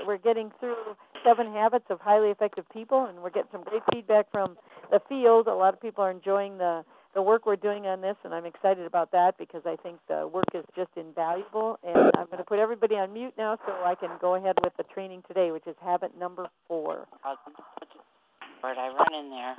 we're getting through 7 Habits of Highly Effective People, and we're getting some great feedback from the field. A lot of people are enjoying the work we're doing on this, and I'm excited about that because I think the work is just invaluable. And I'm going to put everybody on mute now so I can go ahead with the training today, which is habit number 4. I run in there.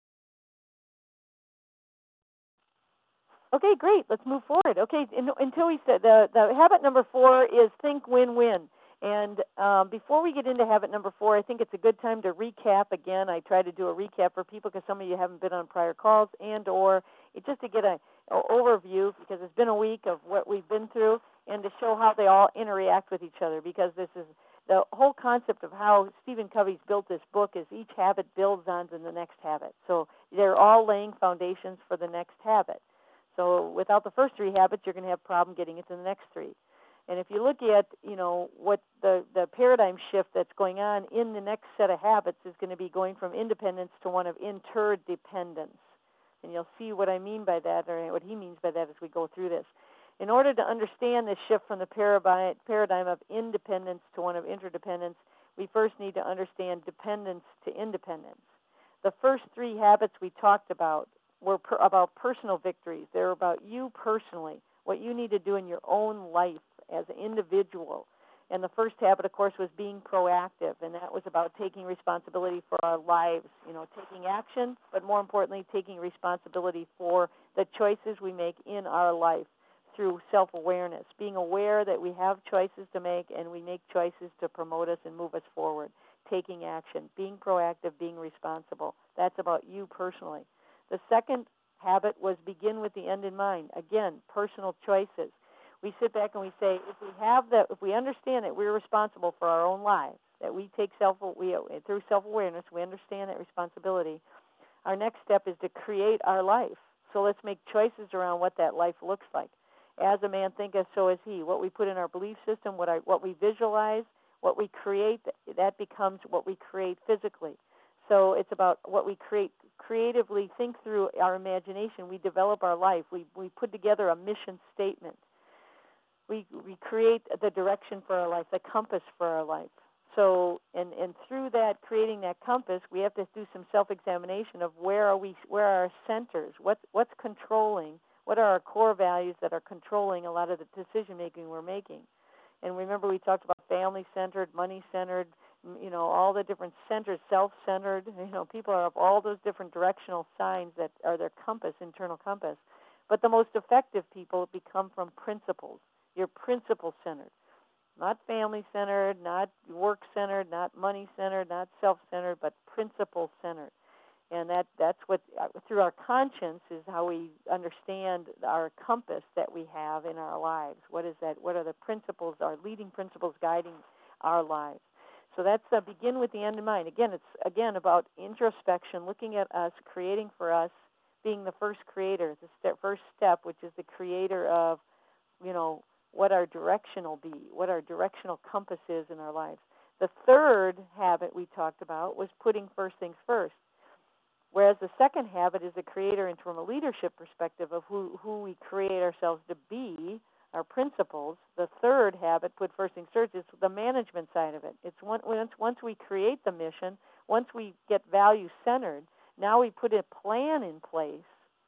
Okay, great. Let's move forward. Okay, until we said the habit number 4 is think win-win. And before we get into habit number 4, I think it's a good time to recap again. I try to do a recap for people because some of you haven't been on prior calls, and or just to get an overview because it's been a week of what we've been through, and to show how they all interact with each other, because this is the whole concept of how Stephen Covey's built this book is each habit builds on to the next habit. So they're all laying foundations for the next habit. So without the first 3 habits, you're going to have a problem getting into the next 3. And if you look at, what the paradigm shift that's going on in the next set of habits is going to be going from independence to one of interdependence. And you'll see what I mean by that, or what he means by that as we go through this. In order to understand this shift from the paradigm of independence to one of interdependence, we first need to understand dependence to independence. The first 3 habits we talked about were about personal victories. They're about you personally, what you need to do in your own life as an individual. And the first habit, of course, was being proactive, and that was about taking responsibility for our lives, taking action, but more importantly, taking responsibility for the choices we make in our life through self-awareness, being aware that we have choices to make and we make choices to promote us and move us forward, taking action, being proactive, being responsible. That's about you personally. The second habit was begin with the end in mind. Again, personal choices. We sit back and we say, if we understand that we're responsible for our own lives, that we take through self-awareness, we understand that responsibility. Our next step is to create our life. So let's make choices around what that life looks like. As a man thinketh, so is he. What we put in our belief system, what we visualize, what we create, that becomes what we create physically. So it's about what we creatively think through our imagination. We develop our life. We put together a mission statement. We create the direction for our life, the compass for our life. So, and through that, creating that compass, we have to do some self-examination of where are our centers, what's controlling, what are our core values that are controlling a lot of the decision-making we're making. And remember, we talked about family-centered, money-centered, all the different centers, self-centered. People are of all those different directional signs that are their compass, internal compass. But the most effective people become from principles. You're principle-centered, not family-centered, not work-centered, not money-centered, not self-centered, but principle-centered. And that's what, through our conscience, is how we understand our compass that we have in our lives. What is that? What are the principles, our leading principles guiding our lives? So that's begin with the end in mind. Again, it's about introspection, looking at us, creating for us, being the first creator, the first step, which is the creator of, what our direction will be, what our directional compass is in our lives. The third habit we talked about was putting first things first. Whereas the second habit is the creator, and from a leadership perspective of who we create ourselves to be, our principles. The third habit, put first things first, is the management side of it. It's once we create the mission, once we get value-centered, now we put a plan in place,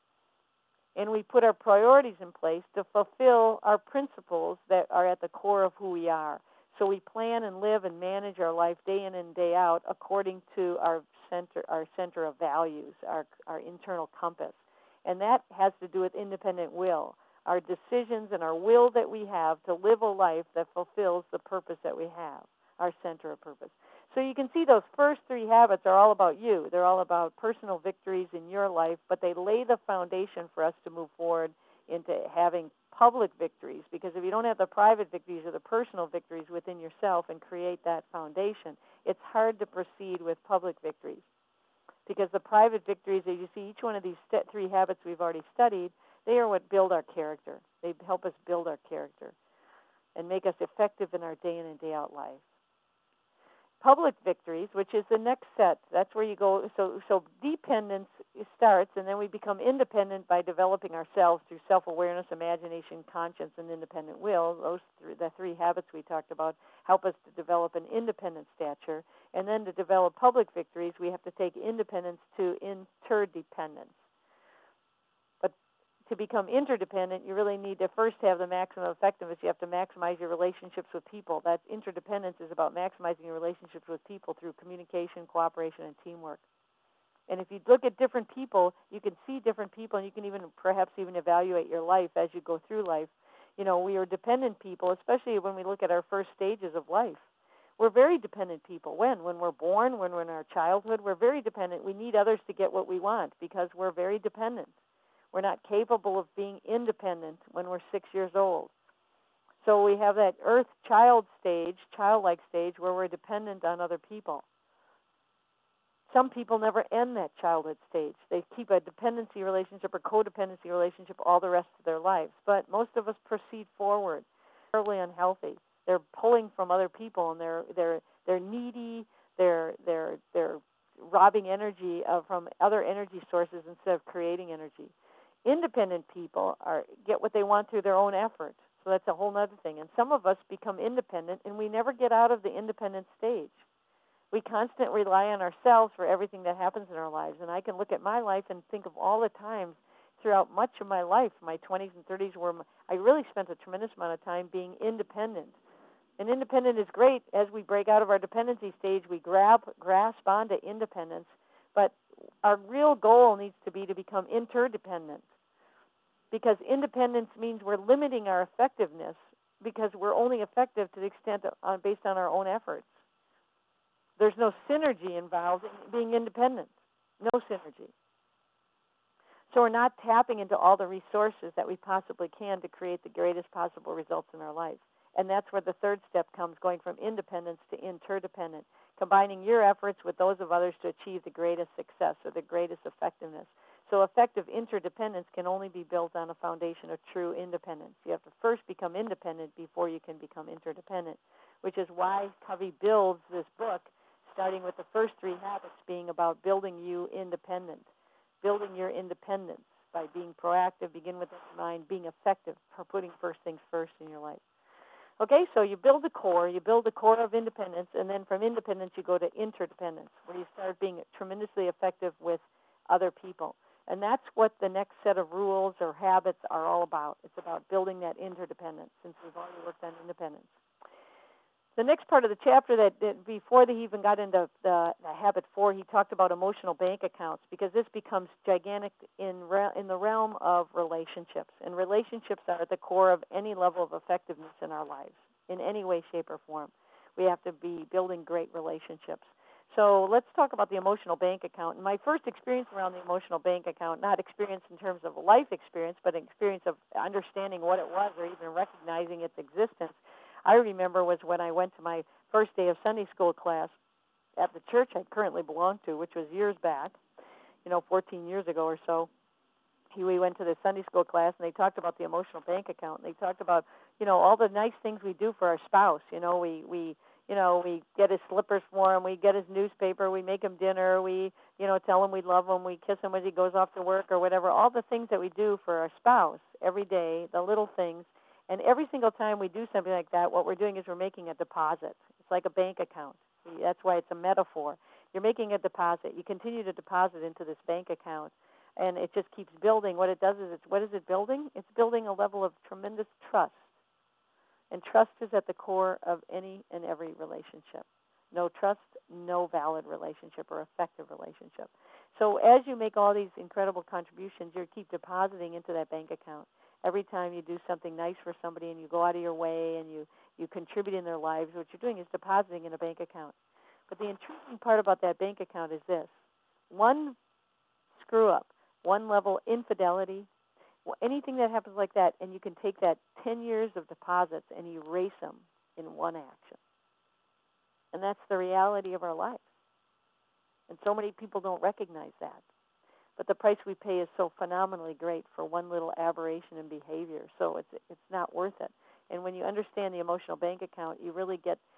and we put our priorities in place to fulfill our principles that are at the core of who we are. So we plan and live and manage our life day in and day out according to our center of values, our internal compass. And that has to do with independent will, our decisions and our will that we have to live a life that fulfills the purpose that we have, our center of purpose. So you can see those first 3 habits are all about you. They're all about personal victories in your life, but they lay the foundation for us to move forward into having public victories, because if you don't have the private victories or the personal victories within yourself and create that foundation, it's hard to proceed with public victories. Because the private victories, as you see, each one of these 3 habits we've already studied, they are what build our character. They help us build our character and make us effective in our day in and day out life. public victories, which is the next set. That's where you go. So dependence starts, and then we become independent by developing ourselves through self-awareness, imagination, conscience, and independent will. The three habits we talked about help us to develop an independent stature. And then to develop public victories, we have to take independence to interdependence. But to become interdependent, you really need to first have the maximum effectiveness. You have to maximize your relationships with people. That interdependence is about maximizing your relationships with people through communication, cooperation, and teamwork. And if you look at different people, you can see different people, and you can perhaps even evaluate your life as you go through life. We are dependent people, especially when we look at our first stages of life. We're very dependent people. When we're born, when we're in our childhood, we're very dependent. We need others to get what we want because we're very dependent. We're not capable of being independent when we're 6 years old. So we have that earth childlike stage, where we're dependent on other people. Some people never end that childhood stage. They keep a dependency relationship or codependency relationship all the rest of their lives. But most of us proceed forward, terribly unhealthy. They're pulling from other people, and they're needy. They're robbing energy from other energy sources instead of creating energy. Independent people get what they want through their own effort. So that's a whole other thing. And some of us become independent, and we never get out of the independent stage. We constantly rely on ourselves for everything that happens in our lives. And I can look at my life and think of all the times throughout much of my life, my 20s and 30s, where I really spent a tremendous amount of time being independent. And independent is great. As we break out of our dependency stage, we grasp onto independence. But our real goal needs to be to become interdependent, because independence means we're limiting our effectiveness because we're only effective to the extent based on our own efforts. There's no synergy involved in being independent. No synergy. So we're not tapping into all the resources that we possibly can to create the greatest possible results in our life. And that's where the third step comes, going from independence to interdependent, combining your efforts with those of others to achieve the greatest success or the greatest effectiveness. So effective interdependence can only be built on a foundation of true independence. You have to first become independent before you can become interdependent, which is why Covey builds this book, starting with the first three habits being about building you independent, building your independence by being proactive, begin with that mind, being effective, for putting first things first in your life. Okay, so you build a core of independence, and then from independence you go to interdependence, where you start being tremendously effective with other people. And that's what the next set of rules or habits are all about. It's about building that interdependence, since we've already worked on independence. The next part of the chapter, that before he even got into the habit 4, he talked about emotional bank accounts, because this becomes gigantic in the realm of relationships. And relationships are at the core of any level of effectiveness in our lives, in any way, shape, or form. We have to be building great relationships. So let's talk about the emotional bank account. And my first experience around the emotional bank account, not experience in terms of a life experience, but an experience of understanding what it was or even recognizing its existence, I remember was when I went to my first day of Sunday school class at the church I currently belong to, which was years back, 14 years ago or so. We went to the Sunday school class, and they talked about the emotional bank account. And they talked about, all the nice things we do for our spouse. We get his slippers for him, we get his newspaper, we make him dinner, we, tell him we love him, we kiss him when he goes off to work or whatever. All the things that we do for our spouse every day, the little things. And every single time we do something like that, what we're doing is we're making a deposit. It's like a bank account. That's why it's a metaphor. You're making a deposit. You continue to deposit into this bank account, and it just keeps building. What it does is, what is it building? It's building a level of tremendous trust. And trust is at the core of any and every relationship. No trust, no valid relationship or effective relationship. So as you make all these incredible contributions, you keep depositing into that bank account. Every time you do something nice for somebody and you go out of your way and you contribute in their lives, what you're doing is depositing in a bank account. But the intriguing part about that bank account is this. One screw-up, one level infidelity, anything that happens like that, and you can take that 10 years of deposits and erase them in one action. And that's the reality of our life. And so many people don't recognize that. But the price we pay is so phenomenally great for one little aberration in behavior, so it's not worth it. And when you understand the emotional bank account, you really get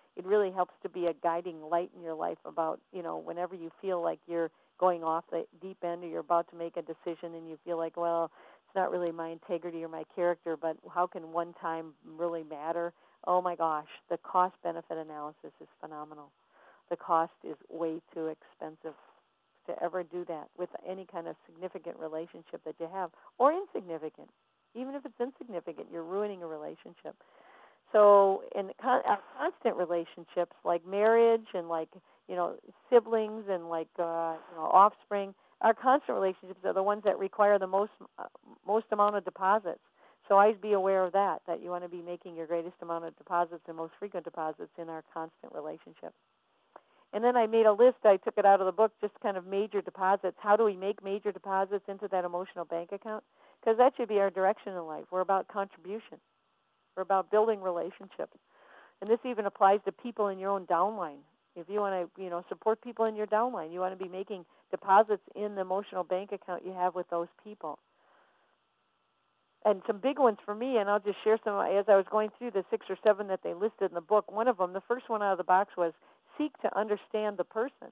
it really helps to be a guiding light in your life about, whenever you feel like you're going off the deep end or you're about to make a decision and you feel like, well, it's not really my integrity or my character, but how can one time really matter? Oh my gosh, the cost-benefit analysis is phenomenal. The cost is way too expensive to ever do that with any kind of significant relationship that you have, or insignificant. Even if it's insignificant, you're ruining a relationship. So in our constant relationships, like marriage and like, siblings and like, offspring, our constant relationships are the ones that require the most amount of deposits. So always be aware of that you want to be making your greatest amount of deposits and most frequent deposits in our constant relationship. And then I made a list. I took it out of the book, just kind of major deposits. How do we make major deposits into that emotional bank account? Because that should be our direction in life. We're about contribution. We're about building relationships. And this even applies to people in your own downline. If you want to, support people in your downline, you want to be making deposits in the emotional bank account you have with those people. And some big ones for me, and I'll just share some as I was going through the 6 or 7 that they listed in the book. One of them, the first one out of the box, was seek to understand the person.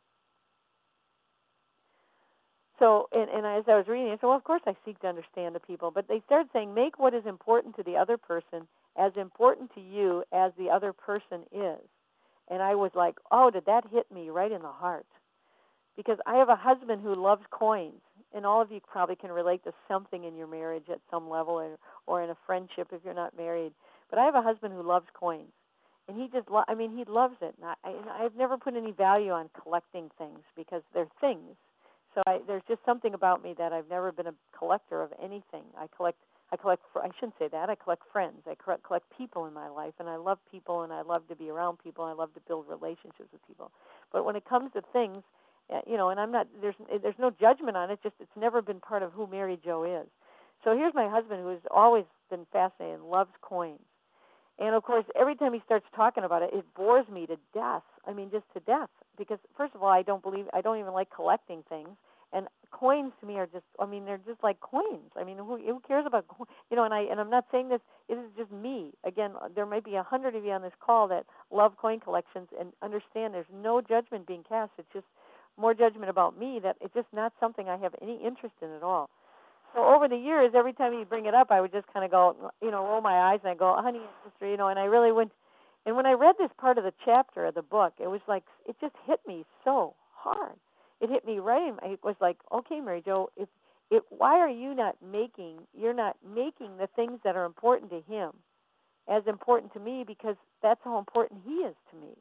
So, and as I was reading, I said, well, of course I seek to understand the people. But they started saying, make what is important to the other person as important to you as the other person is. And I was like, oh, did that hit me right in the heart? Because I have a husband who loves coins. And all of you probably can relate to something in your marriage at some level or in a friendship if you're not married. But I have a husband who loves coins. And he just, he loves it. And I've never put any value on collecting things because they're things. So there's just something about me that I've never been a collector of anything. I shouldn't say that. I collect friends. I collect people in my life. And I love people and I love to be around people. And I love to build relationships with people. But when it comes to things, and I'm not, there's no judgment on it, just it's never been part of who Mary Jo is. So here's my husband who has always been fascinated and loves coins. And, of course, every time he starts talking about it, it bores me to death. Just to death. Because, first of all, I don't even like collecting things. And coins to me are just, they're just like coins. Who cares about coins? And I'm not saying this, it is just me. Again, there might be 100 of you on this call that love coin collections and understand there's no judgment being cast. It's just more judgment about me that it's just not something I have any interest in at all. So over the years, every time he'd bring it up, I would just kind of go, roll my eyes and I go, honey, sister, and I really went. And when I read this part of the chapter of the book, it was like, it just hit me so hard. It hit me right in. It was like, okay, Mary Jo, why are you're not making the things that are important to him as important to me, because that's how important he is to me.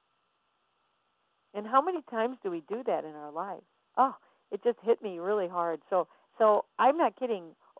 And how many times do we do that in our lives? Oh, it just hit me really hard. So I'm not kidding.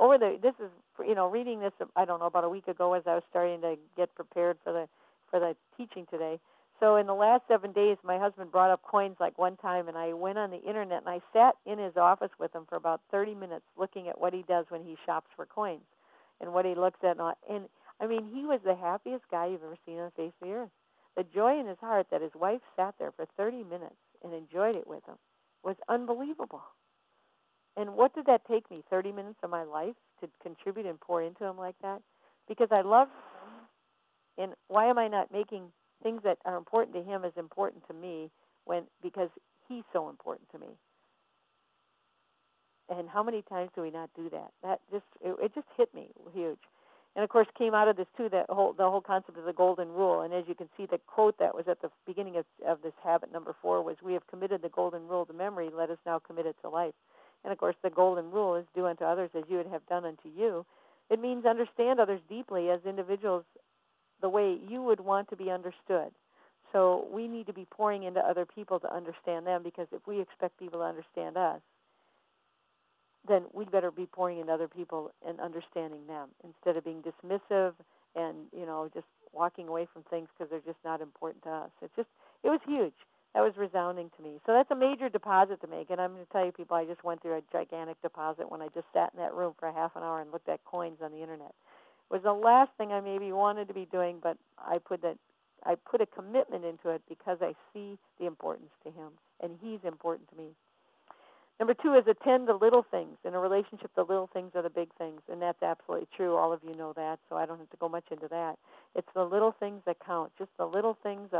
Reading this, I don't know, about a week ago as I was starting to get prepared for the teaching today. So in the last 7 days, my husband brought up coins like one time, and I went on the internet and I sat in his office with him for about 30 minutes looking at what he does when he shops for coins and what he looks at. And he was the happiest guy you've ever seen on the face of the earth. The joy in his heart that his wife sat there for 30 minutes and enjoyed it with him was unbelievable. And what did that take me, 30 minutes of my life to contribute and pour into him like that? Because I love him, and why am I not making things that are important to him as important to me because he's so important to me? And how many times do we not do that? It just hit me huge. And, of course, came out of this, too, the whole concept of the golden rule. And as you can see, the quote that was at the beginning of this habit number 4 was, we have committed the golden rule to memory, let us now commit it to life. And, of course, the golden rule is do unto others as you would have done unto you. It means understand others deeply as individuals the way you would want to be understood. So we need to be pouring into other people to understand them, because if we expect people to understand us, then we'd better be pouring into other people and understanding them instead of being dismissive and, just walking away from things because they're just not important to us. It was huge. That was resounding to me. So that's a major deposit to make. And I'm going to tell you, people, I just went through a gigantic deposit when I just sat in that room for a half an hour and looked at coins on the internet. It was the last thing I maybe wanted to be doing, but I put a commitment into it because I see the importance to him, and he's important to me. Number 2 is attend to little things. In a relationship, the little things are the big things, and that's absolutely true. All of you know that, so I don't have to go much into that. It's the little things that count, just the little things of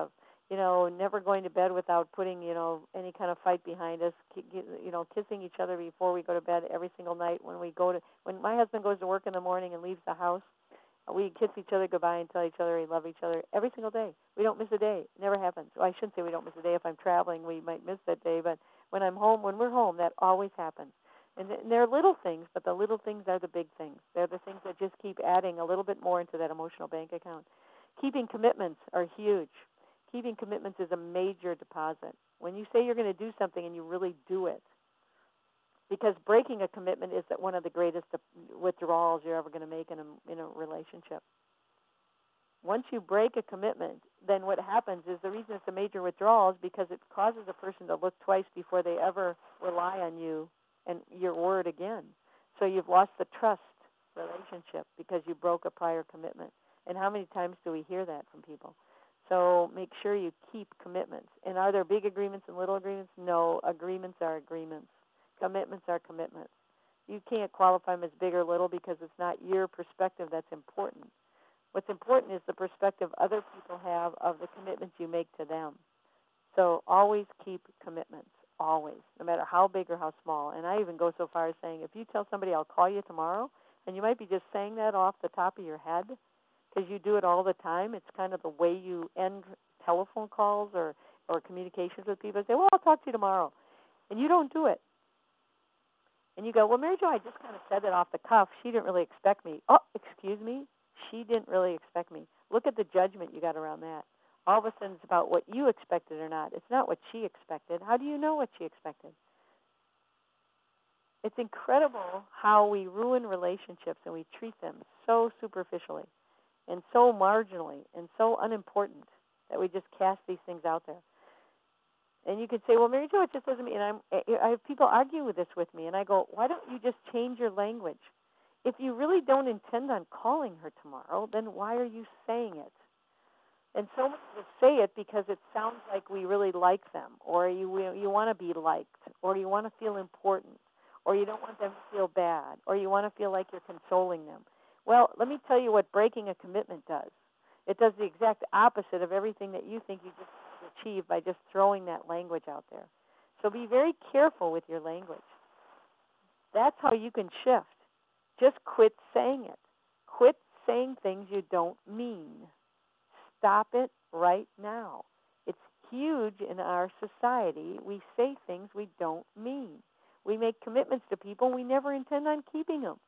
never going to bed without putting, any kind of fight behind us, kissing each other before we go to bed every single night. When my husband goes to work in the morning and leaves the house, we kiss each other goodbye and tell each other we love each other every single day. We don't miss a day. It never happens. Well, I shouldn't say we don't miss a day. If I'm traveling, we might miss that day, but when we're home, that always happens. And they're little things, but the little things are the big things. They're the things that just keep adding a little bit more into that emotional bank account. Keeping commitments are huge. Keeping commitments is a major deposit. When you say you're going to do something and you really do it, because breaking a commitment is one of the greatest withdrawals you're ever going to make in a relationship. Once you break a commitment, then what happens is the reason it's a major withdrawal is because it causes a person to look twice before they ever rely on you and your word again. So you've lost the trust relationship because you broke a prior commitment. And how many times do we hear that from people? So make sure you keep commitments. And are there big agreements and little agreements? No, agreements are agreements. Commitments are commitments. You can't qualify them as big or little because it's not your perspective that's important. What's important is the perspective other people have of the commitments you make to them. So always keep commitments, always, no matter how big or how small. And I even go so far as saying, if you tell somebody I'll call you tomorrow, and you might be just saying that off the top of your head because you do it all the time. It's kind of the way you end telephone calls or communications with people. Say, well, I'll talk to you tomorrow. And you don't do it. And you go, well, Mary Jo, I just kind of said that off the cuff. She didn't really expect me. Oh, excuse me? She didn't really expect me. Look at the judgment you got around that. All of a sudden it's about what you expected or not. It's not what she expected. How do you know what she expected? It's incredible how we ruin relationships and we treat them so superficially and so marginally and so unimportant that we just cast these things out there. And you could say, well, Mary Jo, it just doesn't mean, and I have people argue with this with me, and I go, why don't you just change your language? If you really don't intend on calling her tomorrow, then why are you saying it? And so many will say it because it sounds like we really like them, or you want to be liked, or you want to feel important, or you don't want them to feel bad, or you want to feel like you're consoling them. Well, let me tell you what breaking a commitment does. It does the exact opposite of everything that you think you just achieve by just throwing that language out there. So be very careful with your language. That's how you can shift. Just quit saying it. Quit saying things you don't mean. Stop it right now. It's huge in our society. We say things we don't mean. We make commitments to people we never intend on keeping them.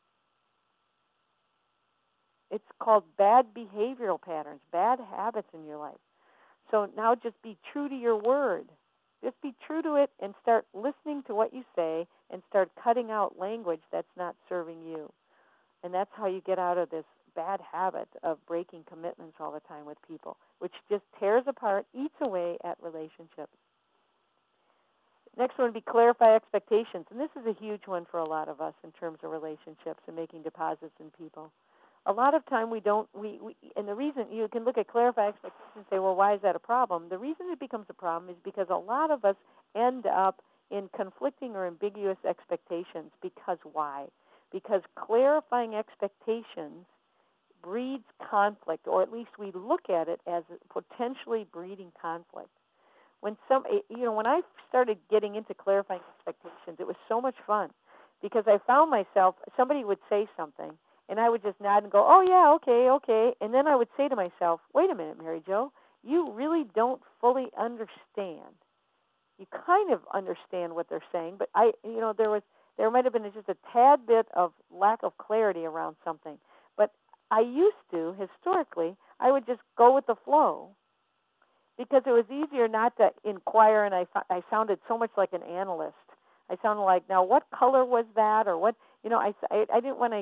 It's called bad behavioral patterns, bad habits in your life. So now just be true to your word. Just be true to it and start listening to what you say and start cutting out language that's not serving you. And that's how you get out of this bad habit of breaking commitments all the time with people, which just tears apart, eats away at relationships. Next one would be clarify expectations. And this is a huge one for a lot of us in terms of relationships and making deposits in people. A lot of time and the reason you can look at clarify expectations and say, well, why is that a problem? The reason it becomes a problem is because a lot of us end up in conflicting or ambiguous expectations. Because why? Because clarifying expectations breeds conflict, or at least we look at it as potentially breeding conflict. When I started getting into clarifying expectations, it was so much fun because I found myself, somebody would say something, and I would just nod and go, oh, yeah, okay. And then I would say to myself, wait a minute, Mary Jo, you really don't fully understand. You kind of understand what they're saying, but there might have been just a tad bit of lack of clarity around something. But I used to, historically, I would just go with the flow because it was easier not to inquire, and I sounded so much like an analyst. I sounded like, now what color was that, or what, I didn't want to,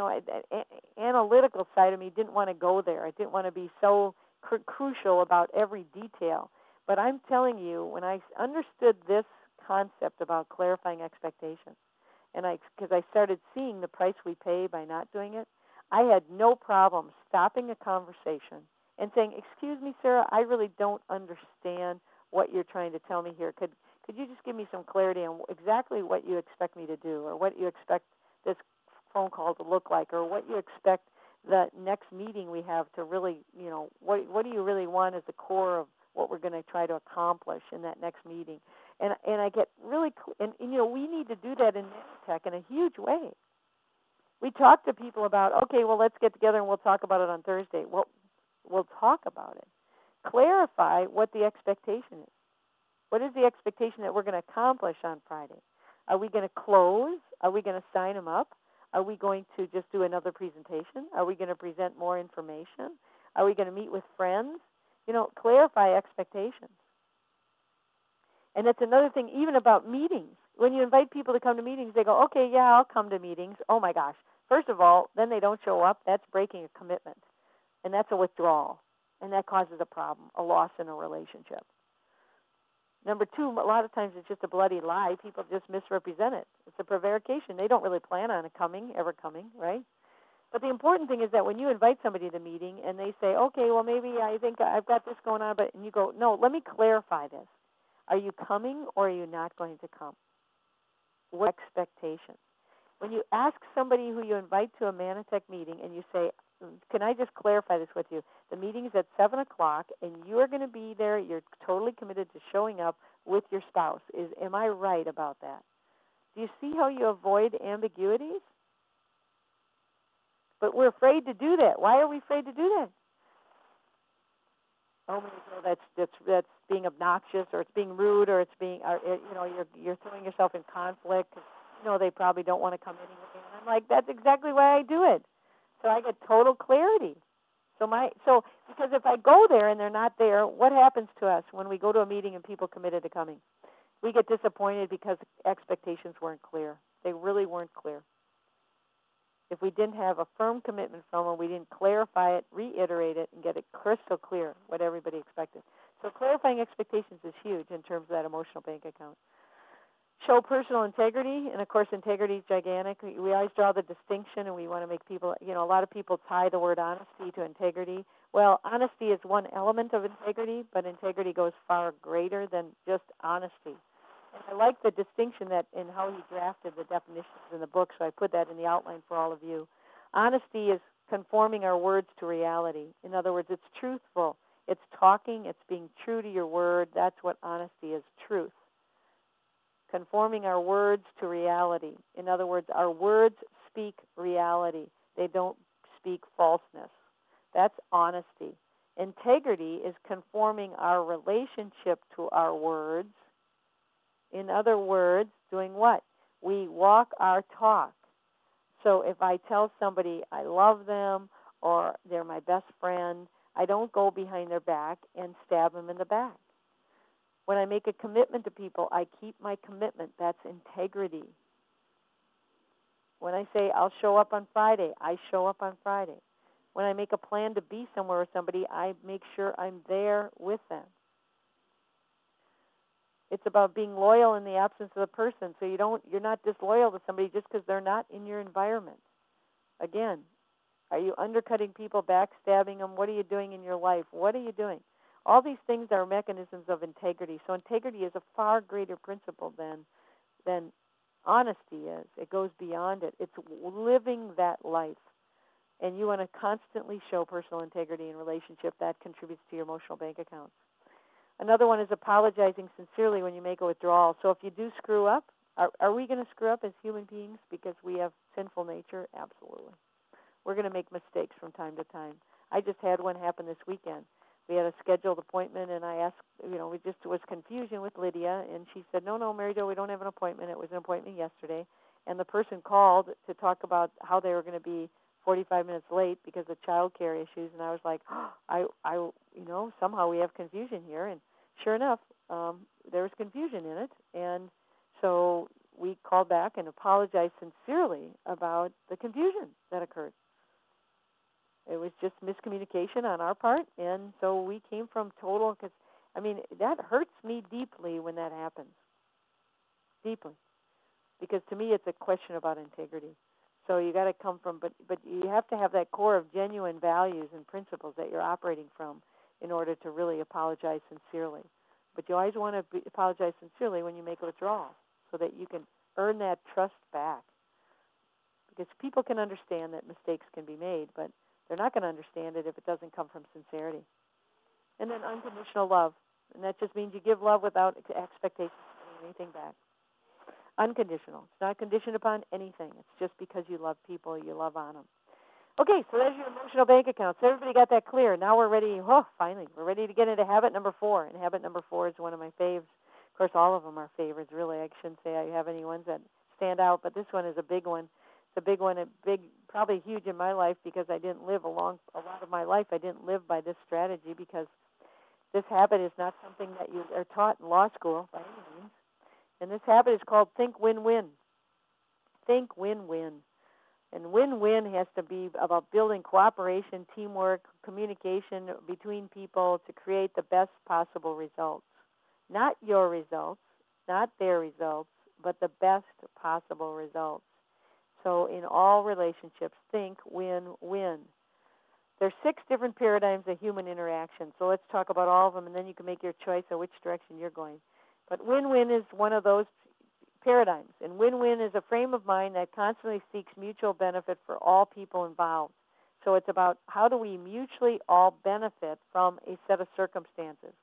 analytical side of me didn't want to go there. I didn't want to be so crucial about every detail. But I'm telling you, when I understood this concept about clarifying expectations, and because I started seeing the price we pay by not doing it, I had no problem stopping a conversation and saying, excuse me, Sarah, I really don't understand what you're trying to tell me here. Could you just give me some clarity on exactly what you expect me to do, or what you expect this phone call to look like, or what you expect the next meeting we have to really, what do you really want as the core what we're going to try to accomplish in that next meeting. And I get really, and we need to do that in Tech in a huge way. We talk to people about, okay, well, let's get together and we'll talk about it on Thursday. Well, we'll talk about it. Clarify what the expectation is. What is the expectation that we're going to accomplish on Friday? Are we going to close? Are we going to sign them up? Are we going to just do another presentation? Are we going to present more information? Are we going to meet with friends? Clarify expectations. And that's another thing, even about meetings. When you invite people to come to meetings, they go, okay, yeah, I'll come to meetings. Oh, my gosh. First of all, then they don't show up. That's breaking a commitment. And that's a withdrawal. And that causes a problem, a loss in a relationship. Number two, a lot of times it's just a bloody lie. People just misrepresent it. It's a prevarication. They don't really plan on it ever coming, right? But the important thing is that when you invite somebody to the meeting and they say, okay, well, maybe I think I've got this going on, and you go, no, let me clarify this. Are you coming or are you not going to come? What expectations? When you ask somebody who you invite to a Manatech meeting and you say, can I just clarify this with you? The meeting is at 7 o'clock and you are going to be there. You're totally committed to showing up with your spouse. Am I right about that? Do you see how you avoid ambiguities? But we're afraid to do that. Why are we afraid to do that? Oh, that's being obnoxious, or it's being rude, or it's being, you're throwing yourself in conflict. They probably don't want to come anyway. And I'm like, that's exactly why I do it. So I get total clarity. So because if I go there and they're not there, what happens to us when we go to a meeting and people committed to coming? We get disappointed because expectations weren't clear. They really weren't clear. If we didn't have a firm commitment from them, we didn't clarify it, reiterate it, and get it crystal clear what everybody expected. So clarifying expectations is huge in terms of that emotional bank account. Show personal integrity, and of course integrity is gigantic. We always draw the distinction, and we want to make people, a lot of people tie the word honesty to integrity. Well, honesty is one element of integrity, but integrity goes far greater than just honesty. And I like the distinction that in how he drafted the definitions in the book, so I put that in the outline for all of you. Honesty is conforming our words to reality. In other words, it's truthful. It's talking. It's being true to your word. That's what honesty is, truth. Conforming our words to reality. In other words, our words speak reality. They don't speak falseness. That's honesty. Integrity is conforming our relationship to our words. In other words, doing what? We walk our talk. So if I tell somebody I love them or they're my best friend, I don't go behind their back and stab them in the back. When I make a commitment to people, I keep my commitment. That's integrity. When I say I'll show up on Friday, I show up on Friday. When I make a plan to be somewhere with somebody, I make sure I'm there with them. It's about being loyal in the absence of the person. So you're not disloyal to somebody just because they're not in your environment. Again, are you undercutting people, backstabbing them? What are you doing in your life? What are you doing? All these things are mechanisms of integrity. So integrity is a far greater principle than honesty is. It goes beyond it. It's living that life. And you want to constantly show personal integrity in relationship. That contributes to your emotional bank accounts. Another one is apologizing sincerely when you make a withdrawal. So if you do screw up, are we going to screw up as human beings because we have sinful nature? Absolutely. We're going to make mistakes from time to time. I just had one happen this weekend. We had a scheduled appointment, and I asked, we just was confusion with Lydia, and she said, no, Mary Jo, we don't have an appointment. It was an appointment yesterday. And the person called to talk about how they were going to be 45 minutes late because of child care issues, and I was like, somehow we have confusion here. And sure enough, there was confusion in it, and so we called back and apologized sincerely about the confusion that occurred. It was just miscommunication on our part, and so we came from total, that hurts me deeply when that happens, deeply, because to me it's a question about integrity. So you got to come from, but you have to have that core of genuine values and principles that you're operating from in order to really apologize sincerely. But you always want to apologize sincerely when you make a withdrawal so that you can earn that trust back. Because people can understand that mistakes can be made, but they're not going to understand it if it doesn't come from sincerity. And then unconditional love. And that just means you give love without expectation of anything back. Unconditional. It's not conditioned upon anything. It's just because you love people, you love on them. Okay, so there's your emotional bank account. So everybody got that clear. Now we're ready. Oh, finally, we're ready to get into habit number 4. And habit number 4 is one of my faves. Of course, all of them are favorites, really. I shouldn't say I have any ones that stand out, but this one is a big one. It's a big one, probably huge in my life because I didn't live a lot of my life. I didn't live by this strategy because this habit is not something that you are taught in law school by any means. And this habit is called think win-win. Think win-win. And win-win has to be about building cooperation, teamwork, communication between people to create the best possible results. Not your results, not their results, but the best possible results. So in all relationships, think win-win. There's 6 different paradigms of human interaction. So let's talk about all of them, and then you can make your choice of which direction you're going. But win-win is one of those paradigms. And win-win is a frame of mind that constantly seeks mutual benefit for all people involved. So it's about how do we mutually all benefit from a set of circumstances.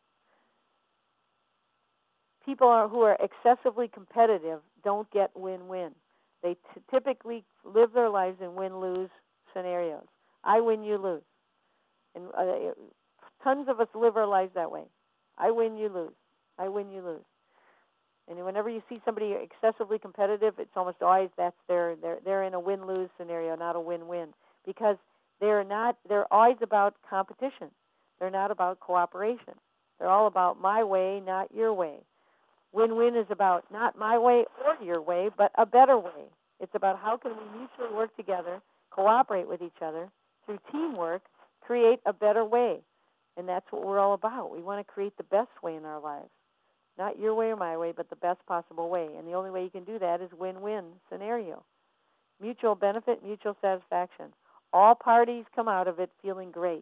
People who are excessively competitive don't get win-win. They typically live their lives in win-lose scenarios. I win, you lose. And tons of us live our lives that way. I win, you lose. I win, you lose. And whenever you see somebody excessively competitive, it's almost always they're in a win-lose scenario, not a win-win, because they're always about competition. They're not about cooperation. They're all about my way, not your way. Win-win is about not my way or your way, but a better way. It's about how can we mutually work together, cooperate with each other, through teamwork, create a better way. And that's what we're all about. We want to create the best way in our lives. Not your way or my way, but the best possible way. And the only way you can do that is win-win scenario. Mutual benefit, mutual satisfaction. All parties come out of it feeling great.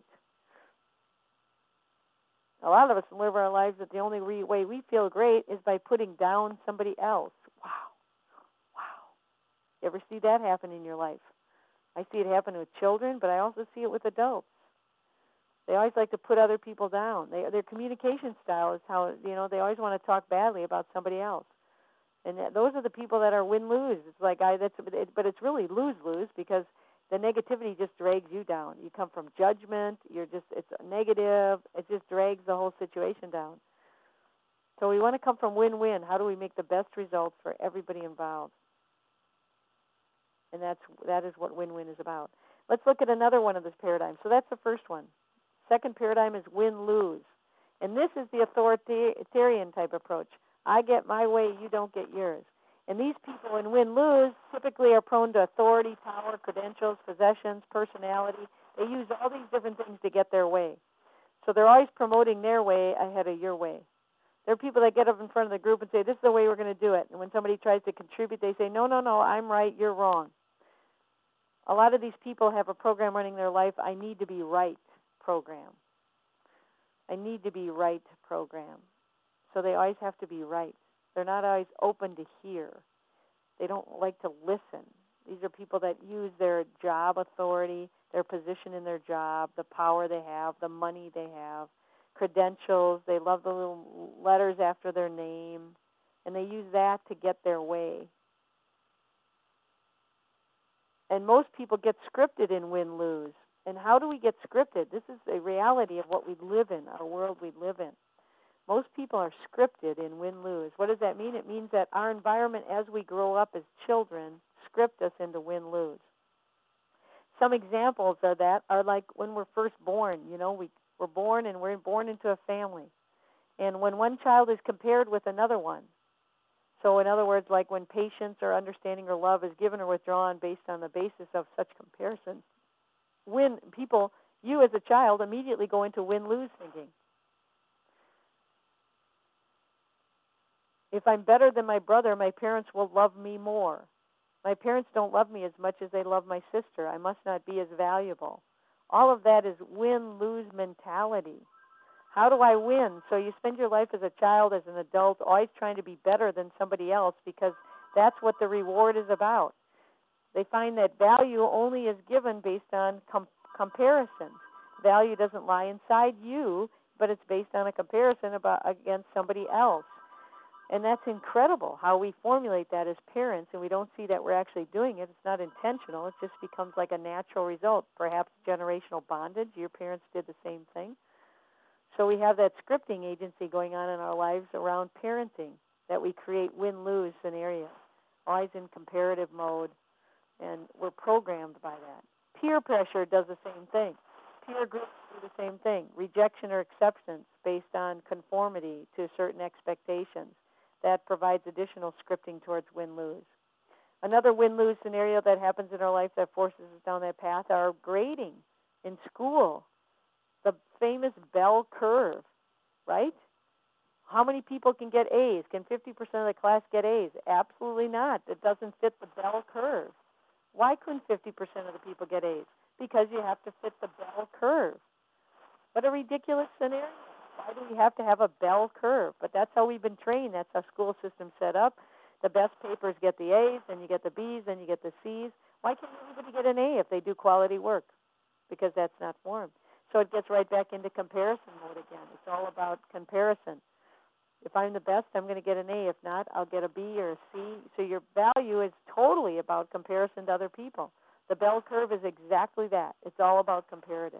A lot of us live our lives that the only way we feel great is by putting down somebody else. Wow. You ever see that happen in your life? I see it happen with children, but I also see it with adults. They always like to put other people down. Their communication style is how, they always want to talk badly about somebody else. And those are the people that are win-lose. It's like, but it's really lose-lose because the negativity just drags you down. You come from judgment. It's negative. It just drags the whole situation down. So we want to come from win-win. How do we make the best results for everybody involved? And that is what win-win is about. Let's look at another one of this paradigm. So that's the first one. Second paradigm is win-lose. And this is the authoritarian type approach. I get my way, you don't get yours. And these people in win-lose typically are prone to authority, power, credentials, possessions, personality. They use all these different things to get their way. So they're always promoting their way ahead of your way. There are people that get up in front of the group and say, this is the way we're going to do it. And when somebody tries to contribute, they say, no, I'm right, you're wrong. A lot of these people have a program running their life, I need to be right program. I need to be right program. So they always have to be right. They're not always open to hear. They don't like to listen. These are people that use their job authority, their position in their job, the power they have, the money they have, credentials. They love the little letters after their name, and they use that to get their way. And most people get scripted in win-lose. And how do we get scripted? This is a reality of what we live in, our world we live in. Most people are scripted in win-lose. What does that mean? It means that our environment as we grow up as children script us into win-lose. Some examples of that are like when we're first born. We're born and we're born into a family. And when one child is compared with another one, so in other words, like when patience or understanding or love is given or withdrawn based on the basis of such comparison, you as a child immediately go into win-lose thinking. If I'm better than my brother, my parents will love me more. My parents don't love me as much as they love my sister. I must not be as valuable. All of that is win-lose mentality. How do I win? So you spend your life as a child, as an adult, always trying to be better than somebody else because that's what the reward is about. They find that value only is given based on comparison. Value doesn't lie inside you. but it's based on a comparison against somebody else. And that's incredible how we formulate that as parents, and we don't see that we're actually doing it. It's not intentional. It just becomes like a natural result, perhaps generational bondage. Your parents did the same thing. So we have that scripting agency going on in our lives around parenting, that we create win-lose scenarios, always in comparative mode, and we're programmed by that. Peer pressure does the same thing. Peer groups do the same thing. Rejection or acceptance based on conformity to certain expectations. That provides additional scripting towards win-lose. Another win-lose scenario that happens in our life that forces us down that path are grading in school. The famous bell curve, right? How many people can get A's? Can 50% of the class get A's? Absolutely not. It doesn't fit the bell curve. Why couldn't 50% of the people get A's? Because you have to fit the bell curve. What a ridiculous scenario. Why do we have to have a bell curve? But that's how we've been trained. That's how school system's set up. The best papers get the A's, then you get the B's, then you get the C's. Why can't everybody get an A if they do quality work? Because that's not formed. So it gets right back into comparison mode again. It's all about comparison. If I'm the best, I'm going to get an A. If not, I'll get a B or a C. So your value is totally about comparison to other people. The bell curve is exactly that. It's all about comparative.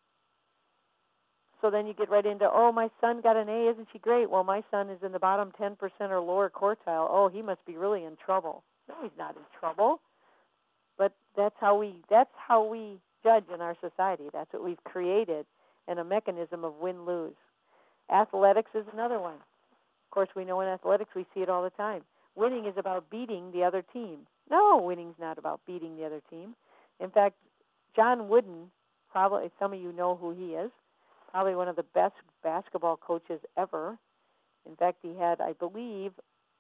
So then you get right into, oh, my son got an A, isn't she great? Well, my son is in the bottom 10% or lower quartile. Oh, he must be really in trouble. No, he's not in trouble. But that's how we judge in our society. That's what we've created, and a mechanism of win-lose. Athletics is another one. Of course, we know in athletics we see it all the time. Winning is about beating the other team. No, winning's not about beating the other team. In fact, John Wooden, probably some of you know who he is, probably one of the best basketball coaches ever. In fact, he had, I believe,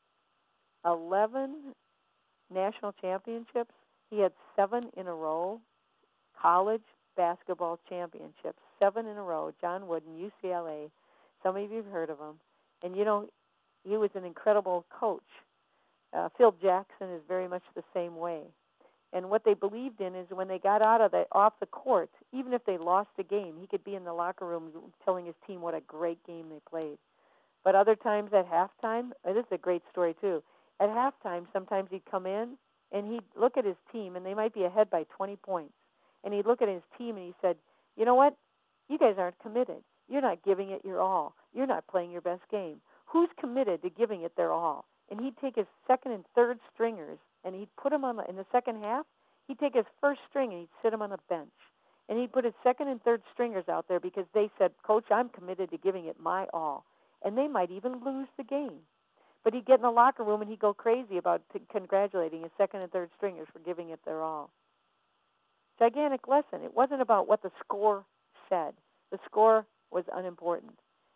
11 national championships. He had 7 in a row, college basketball championships, 7 in a row. John Wooden, UCLA. Some of you have heard of him. And, you know, he was an incredible coach. Phil Jackson is very much the same way. And what they believed in is when they got off the court, even if they lost a game, he could be in the locker room telling his team what a great game they played. But other times at halftime, this is a great story too. At halftime, sometimes he'd come in and he'd look at his team, and they might be ahead by 20 points. And he'd look at his team and he said, you know what? You guys aren't committed. You're not giving it your all. You're not playing your best game. Who's committed to giving it their all? And he'd take his second and third stringers, and he'd put them in the second half, he'd take his first string and he'd sit them on the bench. And he'd put his second and third stringers out there because they said, Coach, I'm committed to giving it my all. And they might even lose the game. But he'd get in the locker room and he'd go crazy about congratulating his second and third stringers for giving it their all. Gigantic lesson. It wasn't about what the score said. The score was unimportant.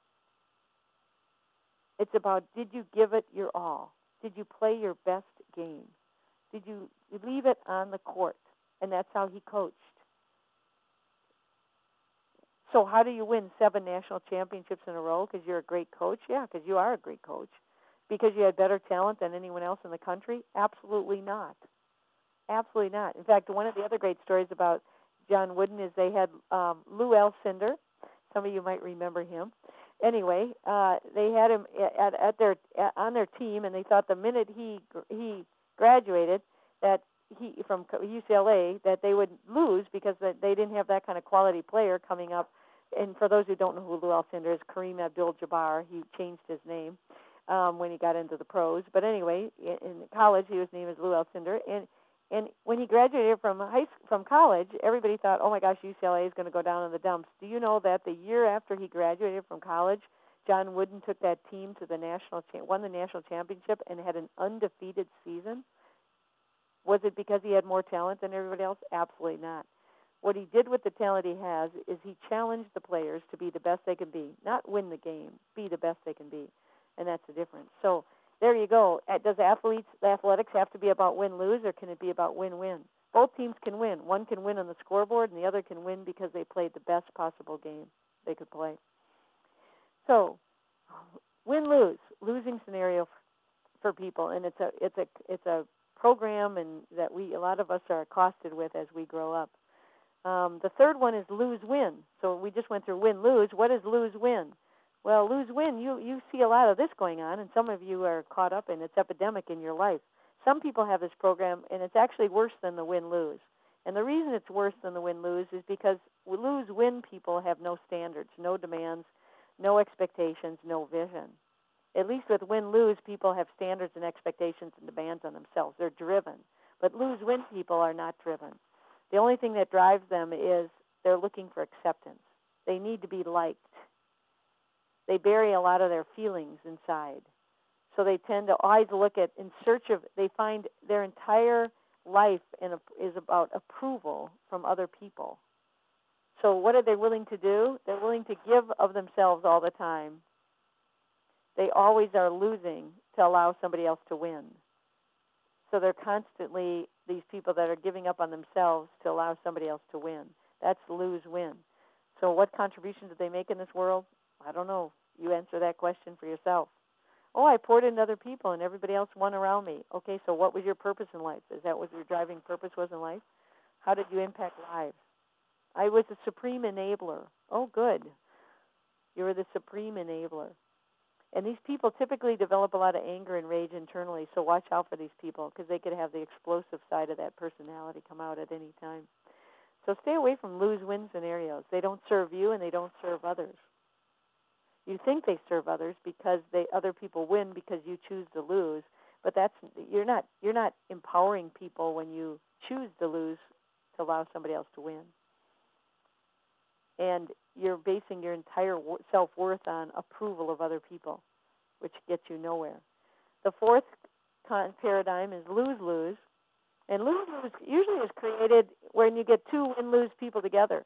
It's about, did you give it your all? Did you play your best game? Did you leave it on the court? And that's how he coached. So how do you win 7 national championships in a row? Because you're a great coach? Yeah, because you are a great coach. Because you had better talent than anyone else in the country? Absolutely not. Absolutely not. In fact, one of the other great stories about John Wooden is they had Lou Alcindor. Some of you might remember him. Anyway, they had him on their team, and they thought the minute he graduated that he from UCLA that they would lose because they didn't have that kind of quality player coming up. And for those who don't know who Lou Alcindor is, Kareem Abdul-Jabbar, he changed his name when he got into the pros. But anyway, in college, he was named as Lou Alcindor, and when he graduated from college, everybody thought, oh, my gosh, UCLA is going to go down in the dumps. Do you know that the year after he graduated from college, John Wooden took that team to won the national championship and had an undefeated season? Was it because he had more talent than everybody else? Absolutely not. What he did with the talent he has is he challenged the players to be the best they can be, not win the game, be the best they can be, and that's the difference. So there you go. Does athletics have to be about win-lose, or can it be about win-win? Both teams can win. One can win on the scoreboard, and the other can win because they played the best possible game they could play. So, win-lose, losing scenario for people, and it's a program and that a lot of us are accosted with as we grow up. The third one is lose-win. So we just went through win-lose. What is lose-win? Well, lose-win, you see a lot of this going on, and some of you are caught up in it. It's epidemic in your life. Some people have this program, and it's actually worse than the win-lose. And the reason it's worse than the win-lose is because lose-win people have no standards, no demands, no expectations, no vision. At least with win-lose, people have standards and expectations and demands on themselves. They're driven. But lose-win people are not driven. The only thing that drives them is they're looking for acceptance. They need to be liked. They bury a lot of their feelings inside. So they tend to always look at, in search of, they find their entire life is about approval from other people. So what are they willing to do? They're willing to give of themselves all the time. They always are losing to allow somebody else to win. So they're constantly these people that are giving up on themselves to allow somebody else to win. That's lose-win. So what contribution did they make in this world? I don't know. You answer that question for yourself. Oh, I poured into other people and everybody else won around me. Okay, so what was your purpose in life? Is that what your driving purpose was in life? How did you impact lives? I was a supreme enabler. Oh, good. You were the supreme enabler. And these people typically develop a lot of anger and rage internally, so watch out for these people because they could have the explosive side of that personality come out at any time. So stay away from lose-win scenarios. They don't serve you and they don't serve others. You think they serve others because other people win because you choose to lose, but you're not empowering people when you choose to lose to allow somebody else to win. And you're basing your entire self-worth on approval of other people, which gets you nowhere. The fourth paradigm is lose-lose. And lose-lose usually is created when you get two win-lose people together.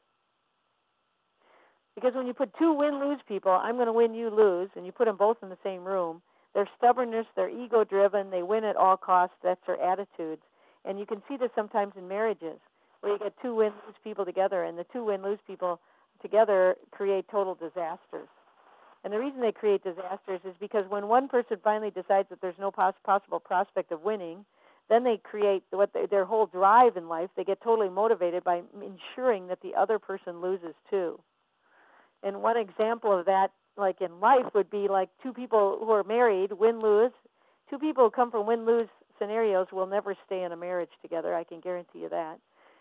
Because when you put two win-lose people, I'm going to win, you lose, and you put them both in the same room, their stubbornness, they're ego-driven, they win at all costs, that's their attitudes. And you can see this sometimes in marriages, where you get two win-lose people together, and the two win-lose people together create total disasters. And the reason they create disasters is because when one person finally decides that there's no possible prospect of winning, then they create their whole drive in life. They get totally motivated by ensuring that the other person loses too. And one example of that, like in life, would be like two people who are married, win-lose. Two people who come from win-lose scenarios will never stay in a marriage together. I can guarantee you that.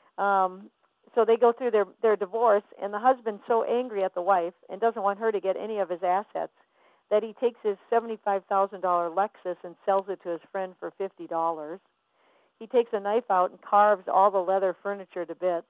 So they go through their divorce, and the husband's so angry at the wife and doesn't want her to get any of his assets that he takes his $75,000 Lexus and sells it to his friend for $50. He takes a knife out and carves all the leather furniture to bits.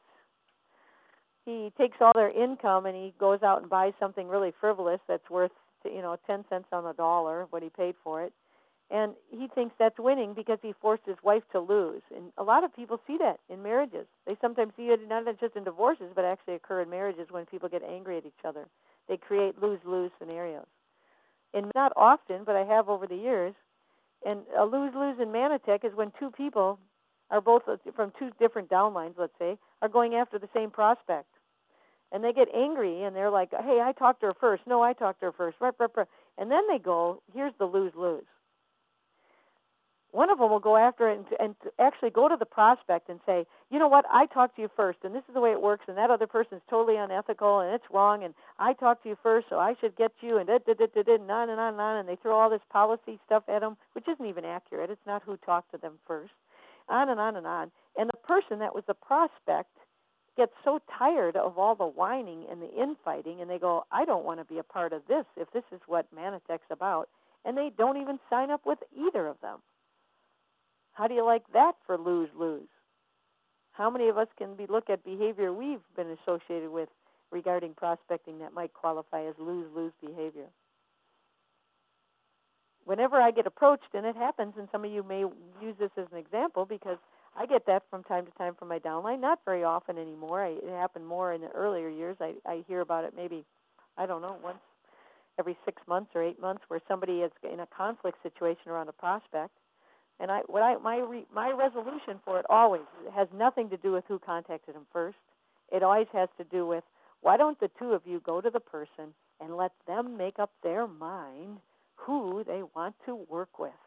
He takes all their income and he goes out and buys something really frivolous that's worth, 10 cents on the dollar, what he paid for it. And he thinks that's winning because he forced his wife to lose. And a lot of people see that in marriages. They sometimes see it not just in divorces, but actually occur in marriages when people get angry at each other. They create lose-lose scenarios. And not often, but I have over the years. And a lose-lose in Manatech is when two people are both from two different downlines, let's say, are going after the same prospect. And they get angry, and they're like, hey, I talked to her first. No, I talked to her first. And then they go, here's the lose-lose. One of them will go after it and actually go to the prospect and say, you know what, I talked to you first, and this is the way it works, and that other person's totally unethical, and it's wrong, and I talked to you first, so I should get you, and on and on and on, and they throw all this policy stuff at them, which isn't even accurate. It's not who talked to them first, on and on and on. And the person that was the prospect gets so tired of all the whining and the infighting, and they go, I don't want to be a part of this if this is what Manatech's about, and they don't even sign up with either of them. How do you like that for lose-lose? How many of us can look at behavior we've been associated with regarding prospecting that might qualify as lose-lose behavior? Whenever I get approached, and it happens, and some of you may use this as an example because I get that from time to time from my downline, not very often anymore. It happened more in the earlier years. I hear about it maybe, once every 6 months or 8 months where somebody is in a conflict situation around a prospect. And my resolution for it always has nothing to do with who contacted them first. It always has to do with, why don't the two of you go to the person and let them make up their mind who they want to work with?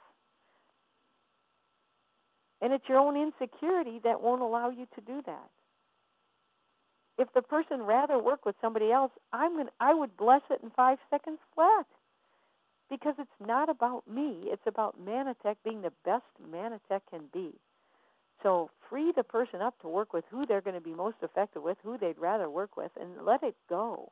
And it's your own insecurity that won't allow you to do that. if the person rather work with somebody else, I would bless it in 5 seconds flat, because it's not about me. It's about Mannatech being the best Mannatech can be. So free the person up to work with who they're going to be most effective with, who they'd rather work with, and let it go.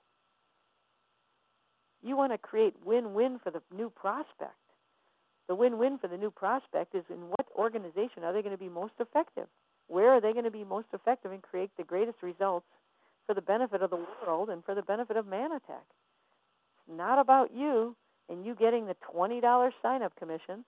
You want to create win-win for the new prospect. The win-win for the new prospect is in what organization are they going to be most effective? Where are they going to be most effective and create the greatest results for the benefit of the world and for the benefit of Mannatech? It's not about you and you getting the $20 sign-up commission.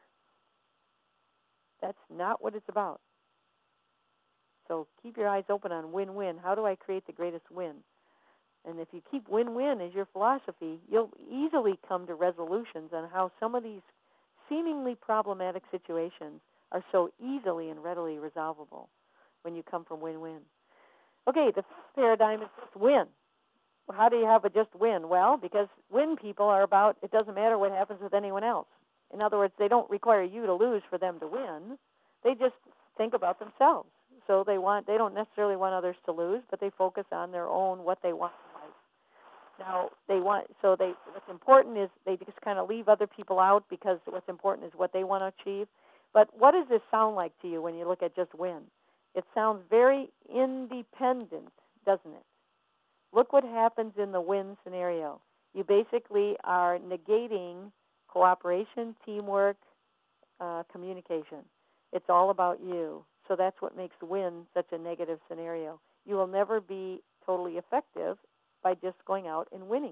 That's not what it's about. So keep your eyes open on win-win. How do I create the greatest win? And if you keep win-win as your philosophy, you'll easily come to resolutions on how some of these seemingly problematic situations are so easily and readily resolvable when you come from win-win. Okay, the first paradigm is just win. How do you have a just win? Well, because win people are about it doesn't matter what happens with anyone else. In other words, they don't require you to lose for them to win. They just think about themselves. So they don't necessarily want others to lose, but they focus on their own, what they want in life. Now, what's important is they just kind of leave other people out because what's important is what they want to achieve. But what does this sound like to you when you look at just win? It sounds very independent, doesn't it? Look what happens in the win scenario. You basically are negating cooperation, teamwork, communication. It's all about you. So that's what makes win such a negative scenario. You will never be totally effective by just going out and winning.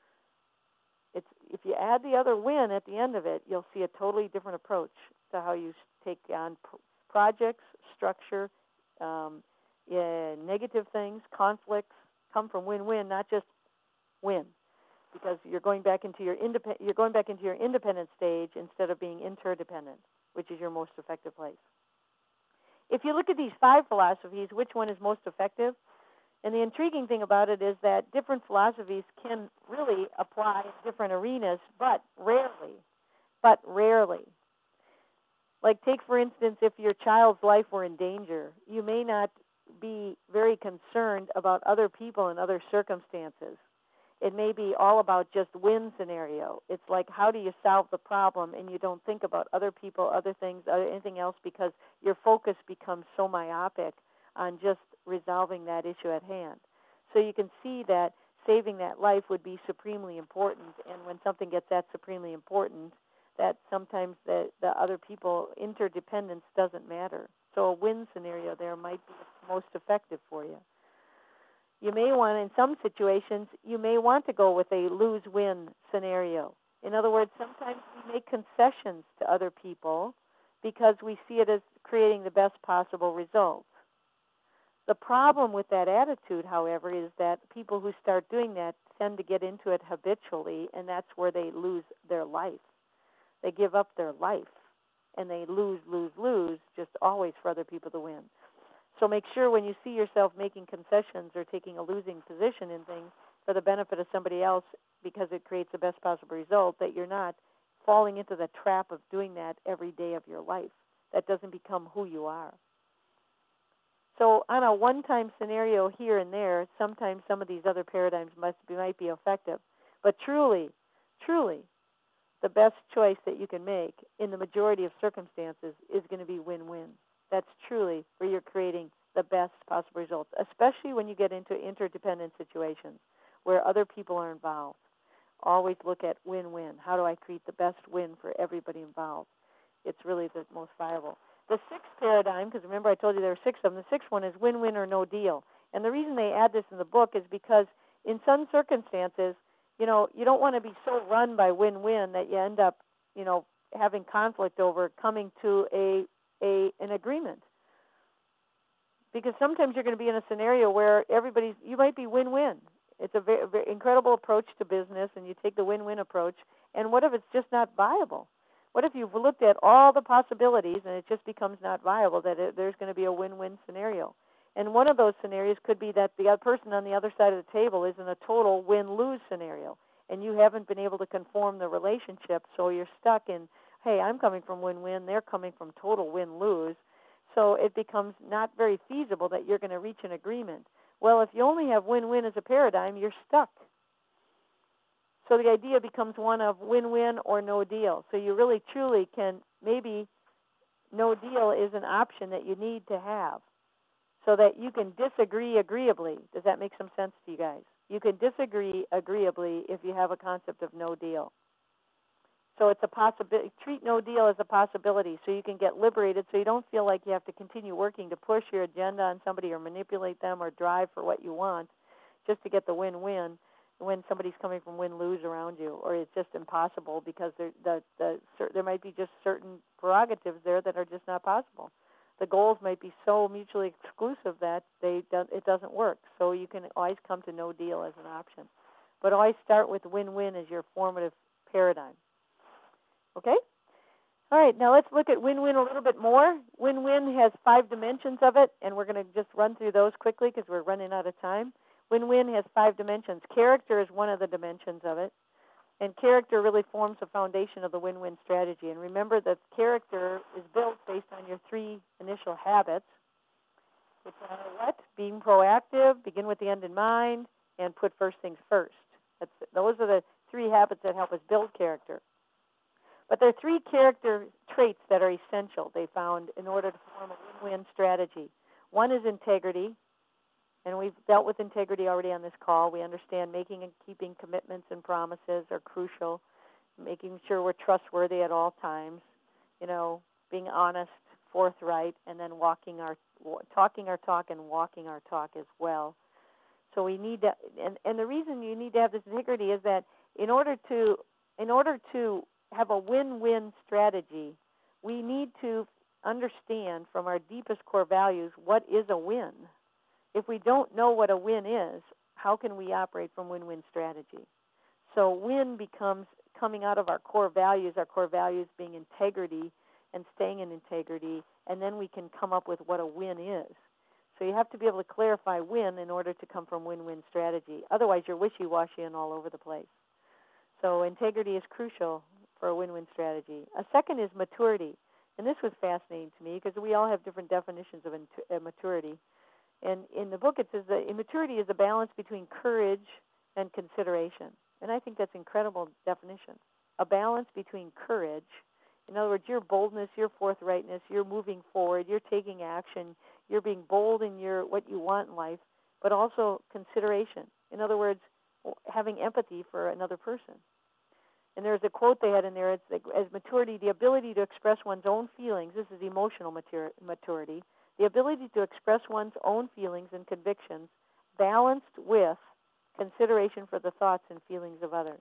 If you add the other win at the end of it, you'll see a totally different approach to how you take on projects, structure, negative things, conflicts come from win-win, not just win, because you're going back into your independent stage instead of being interdependent, which is your most effective place. If you look at these 5 philosophies, which one is most effective? And the intriguing thing about it is that different philosophies can really apply in different arenas, but rarely. Like take, for instance, if your child's life were in danger, you may not be very concerned about other people and other circumstances. It may be all about just win scenario. It's like, how do you solve the problem, and you don't think about other people, other things, anything else, because your focus becomes so myopic on just resolving that issue at hand. So you can see that saving that life would be supremely important, and when something gets that supremely important, that sometimes the other people, interdependence doesn't matter. So a win scenario there might be the most effective for you. You may want, in some situations, you may want to go with a lose-win scenario. In other words, sometimes we make concessions to other people because we see it as creating the best possible results. The problem with that attitude, however, is that people who start doing that tend to get into it habitually, and that's where they lose their life. They give up their life, and they lose, just always for other people to win. So make sure when you see yourself making concessions or taking a losing position in things for the benefit of somebody else because it creates the best possible result, that you're not falling into the trap of doing that every day of your life. That doesn't become who you are. So on a one-time scenario here and there, sometimes some of these other paradigms might be effective. But truly, the best choice that you can make in the majority of circumstances is going to be win-win. That's truly where you're creating the best possible results, especially when you get into interdependent situations where other people are involved. Always look at win-win. How do I create the best win for everybody involved? It's really the most viable. The 6th paradigm, because remember I told you there are 6 of them, the 6th one is win-win or no deal. And the reason they add this in the book is because in some circumstances, you don't want to be so run by win-win that you end up, having conflict over coming to an agreement. Because sometimes you're going to be in a scenario where you might be win-win. It's a very, very incredible approach to business, and you take the win-win approach. And what if it's just not viable? What if you've looked at all the possibilities and it just becomes not viable, that there's going to be a win-win scenario? And one of those scenarios could be that the other person on the other side of the table is in a total win-lose scenario, and you haven't been able to conform the relationship, so you're stuck in, hey, I'm coming from win-win, they're coming from total win-lose. So it becomes not very feasible that you're going to reach an agreement. Well, if you only have win-win as a paradigm, you're stuck. So the idea becomes one of win-win or no deal. So you really truly can, maybe no deal is an option that you need to have so that you can disagree agreeably. Does that make some sense to you guys? You can disagree agreeably if you have a concept of no deal. So it's a possibility. Treat no deal as a possibility so you can get liberated, so you don't feel like you have to continue working to push your agenda on somebody or manipulate them or drive for what you want just to get the win-win when somebody's coming from win-lose around you, or it's just impossible because there might be just certain prerogatives there that are just not possible. The goals might be so mutually exclusive that it doesn't work. So you can always come to no deal as an option. But always start with win-win as your formative paradigm. Okay? All right, now let's look at win-win a little bit more. Win-win has 5 dimensions of it, and we're going to just run through those quickly because we're running out of time. Win-win has 5 dimensions. Character is one of the dimensions of it. And character really forms the foundation of the win-win strategy. And remember that character is built based on your 3 initial habits, which are what? Being proactive, begin with the end in mind, and put first things first. Those are the 3 habits that help us build character. But there are 3 character traits that are essential, they found, in order to form a win-win strategy. One is integrity. And we've dealt with integrity already on this call. We understand making and keeping commitments and promises are crucial, making sure we're trustworthy at all times, being honest, forthright, and then talking our talk and walking our talk as well. So we need to, and the reason you need to have this integrity is that in order to have a win-win strategy, we need to understand from our deepest core values what is a win. If we don't know what a win is, how can we operate from win-win strategy? So win becomes coming out of our core values being integrity and staying in integrity, and then we can come up with what a win is. So you have to be able to clarify win in order to come from win-win strategy. Otherwise, you're wishy-washy and all over the place. So integrity is crucial for a win-win strategy. A second is maturity. And this was fascinating to me because we all have different definitions of maturity. And in the book, it says that immaturity is a balance between courage and consideration. And I think that's an incredible definition. A balance between courage, in other words, your boldness, your forthrightness, you're moving forward, you're taking action, you're being bold in what you want in life, but also consideration. In other words, having empathy for another person. And there's a quote they had in there, it's like, as maturity, the ability to express one's own feelings, this is emotional maturity, the ability to express one's own feelings and convictions balanced with consideration for the thoughts and feelings of others.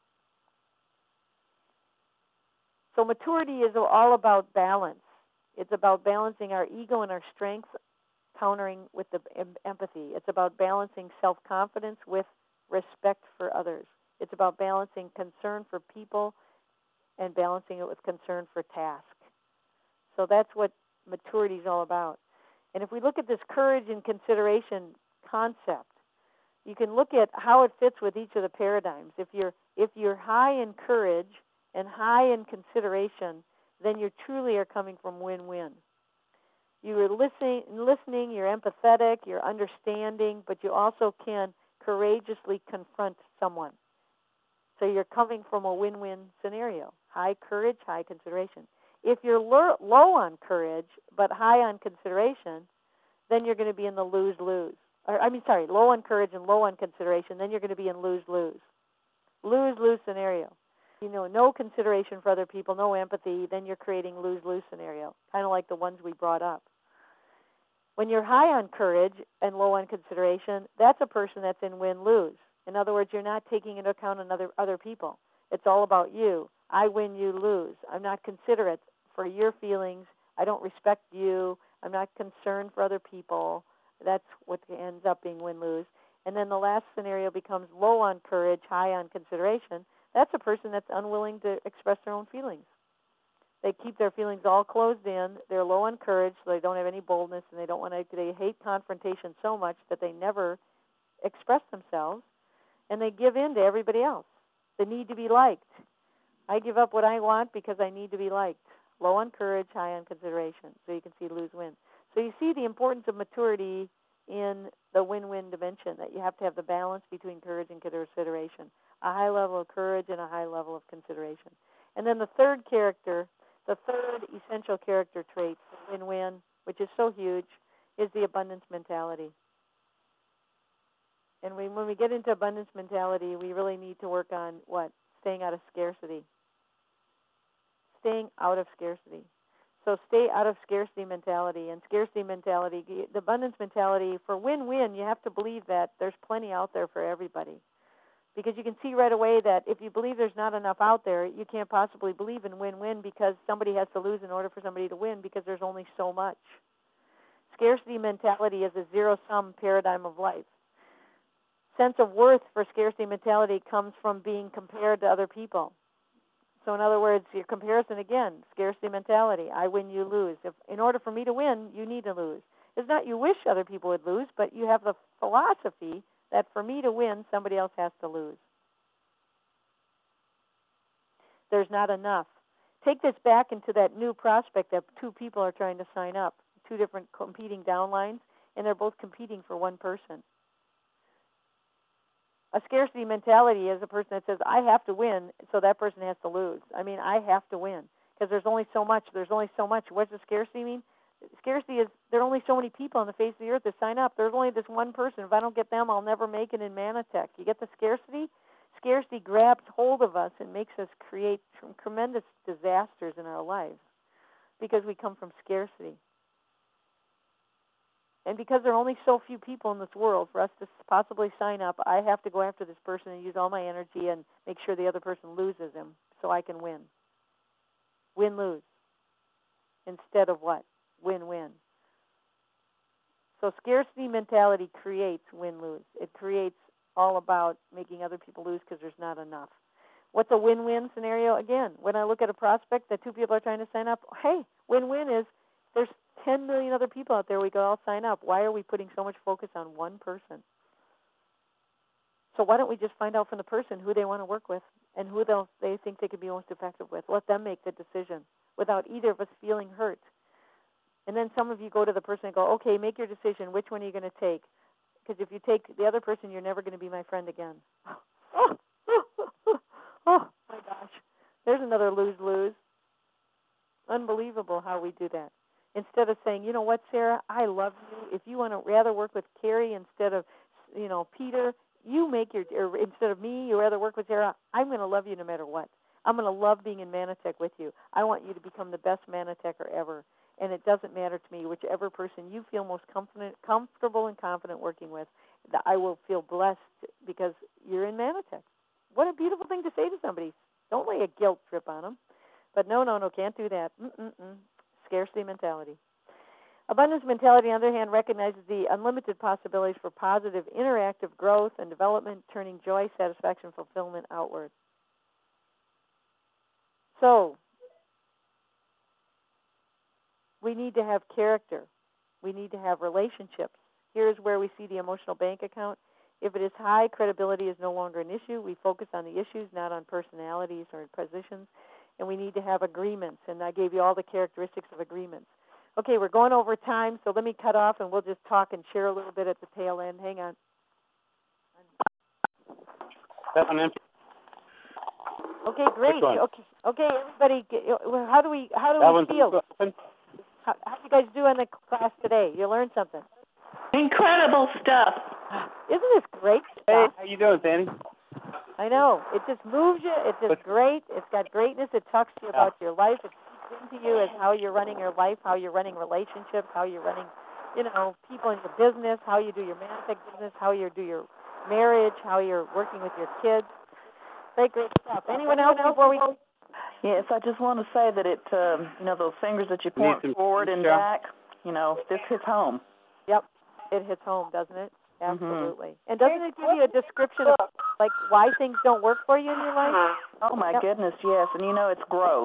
So maturity is all about balance. It's about balancing our ego and our strengths, countering with the empathy. It's about balancing self-confidence with respect for others. It's about balancing concern for people and balancing it with concern for task. So that's what maturity is all about. And if we look at this courage and consideration concept, you can look at how it fits with each of the paradigms. If you're high in courage and high in consideration, then you truly are coming from win-win. You are listening, you're empathetic, you're understanding, but you also can courageously confront someone. So you're coming from a win-win scenario. High courage, high consideration. If you're low on courage but high on consideration, then you're going to be in the lose-lose. Low on courage and low on consideration, then you're going to be in lose-lose. Lose-lose scenario. No consideration for other people, no empathy, then you're creating lose-lose scenario, kind of like the ones we brought up. When you're high on courage and low on consideration, that's a person that's in win-lose. In other words, you're not taking into account other people. It's all about you. I win, you lose. I'm not considerate for your feelings. I don't respect you. I'm not concerned for other people. That's what ends up being win-lose. And then the last scenario becomes low on courage, high on consideration. That's a person that's unwilling to express their own feelings. They keep their feelings all closed in. They're low on courage, so they don't have any boldness, and they hate confrontation so much that they never express themselves, and they give in to everybody else. The need to be liked. I give up what I want because I need to be liked. Low on courage, high on consideration. So you can see lose-win. So you see the importance of maturity in the win-win dimension, that you have to have the balance between courage and consideration, a high level of courage and a high level of consideration. And then the third essential character trait for win-win, which is so huge, is the abundance mentality. And when we get into abundance mentality, we really need to work on what? Staying out of scarcity. Staying out of scarcity. So stay out of scarcity mentality. And scarcity mentality, the abundance mentality, for win-win, you have to believe that there's plenty out there for everybody. Because you can see right away that if you believe there's not enough out there, you can't possibly believe in win-win, because somebody has to lose in order for somebody to win, because there's only so much. Scarcity mentality is a zero-sum paradigm of life. Sense of worth for scarcity mentality comes from being compared to other people. So in other words, your comparison, again, scarcity mentality. I win, you lose. In order for me to win, you need to lose. It's not you wish other people would lose, but you have the philosophy that for me to win, somebody else has to lose. There's not enough. Take this back into that new prospect that two people are trying to sign up, two different competing downlines, and they're both competing for one person. A scarcity mentality is a person that says, I have to win, so that person has to lose. I mean, I have to win, because there's only so much. There's only so much. What does scarcity mean? Scarcity is there are only so many people on the face of the earth to sign up. There's only this one person. If I don't get them, I'll never make it in Manatech. You get the scarcity? Scarcity grabs hold of us and makes us create tremendous disasters in our lives, because we come from scarcity. And because there are only so few people in this world for us to possibly sign up, I have to go after this person and use all my energy and make sure the other person loses him so I can win. Win-lose. Instead of what? Win-win. So scarcity mentality creates win-lose. It creates all about making other people lose because there's not enough. What's a win-win scenario? Again, when I look at a prospect that two people are trying to sign up, hey, win-win is there's 10 million other people out there we could all sign up. Why are we putting so much focus on one person? So why don't we just find out from the person who they want to work with and who they think they could be most effective with. Let them make the decision without either of us feeling hurt. And then some of you go to the person and go, okay, make your decision. Which one are you going to take? Because if you take the other person, you're never going to be my friend again. Oh, my gosh. There's another lose-lose. Unbelievable how we do that. Instead of saying, you know what, Sarah, I love you. If you want to rather work with Carrie instead of, Peter, or instead of me, you rather work with Sarah, I'm going to love you no matter what. I'm going to love being in Manatech with you. I want you to become the best Manatech ever. And it doesn't matter to me, whichever person you feel most comfortable and confident working with, that I will feel blessed because you're in Manatech. What a beautiful thing to say to somebody. Don't lay a guilt trip on them. But no, can't do that. Scarcity mentality. Abundance mentality, on the other hand, recognizes the unlimited possibilities for positive interactive growth and development, turning joy, satisfaction, fulfillment outward. So, we need to have character. We need to have relationships. Here's where we see the emotional bank account. If it is high, credibility is no longer an issue. We focus on the issues, not on personalities or positions. And we need to have agreements. And I gave you all the characteristics of agreements. Okay, we're going over time, so let me cut off and we'll just talk and share a little bit at the tail end. Hang on. Okay, great. Okay, everybody. How do we feel? How did you guys do in the class today? You learned something? Incredible stuff. Isn't this great stuff? Hey, how you doing, Sandy? I know. It just moves you. It's just great. It's got greatness. It talks to you about your life. It speaks into you as how you're running your life, how you're running relationships, how you're running, people in your business, how you do your Manatech business, how you do your marriage, how you're working with your kids. Great stuff. Anyone else before we... Yes, I just want to say that it, those fingers that you point forward and back, this hits home. Yep, it hits home, doesn't it? Absolutely. Mm-hmm. And doesn't it give you a description of, why things don't work for you in your life? Oh, my goodness, yes. And, it's growth.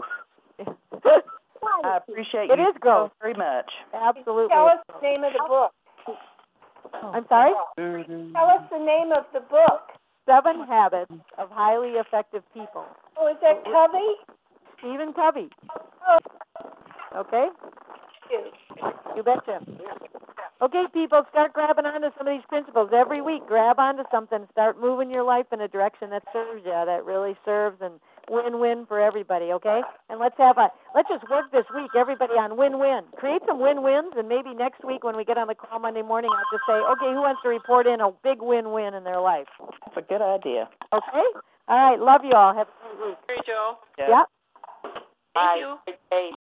I appreciate it is growth. So very much. Absolutely. Tell us the name of the book. I'm sorry? Tell us the name of the book. 7 Habits of Highly Effective People. Oh, is that Covey? Stephen Covey. Oh. Okay? You betcha. Okay, people, start grabbing onto some of these principles every week. Grab onto something. Start moving your life in a direction that serves you, that really serves, and win-win for everybody. Okay, and let's just work this week, everybody, on win-win. Create some win-wins, and maybe next week when we get on the call Monday morning, I'll just say, okay, who wants to report in a big win-win in their life? That's a good idea. Okay. All right. Love you all. Have a great week. Hey, Joe. Yeah. Thank you. Bye.